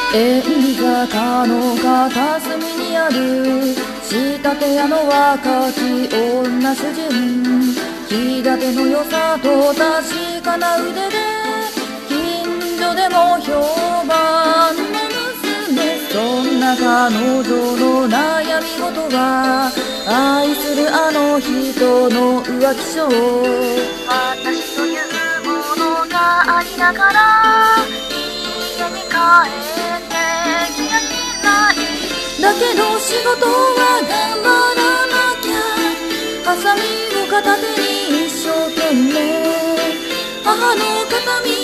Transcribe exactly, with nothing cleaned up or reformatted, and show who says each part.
Speaker 1: 縁坂の片隅にある仕立て屋の若き女主人、気立ての良さと確かな腕で近所でも評判の娘。そんな彼女の悩み事は愛するあの人の浮気性。私というものがありながら家に帰ってきやしない。だけど仕事は頑張らなきゃ、ハサミを片手に一生懸命母の形見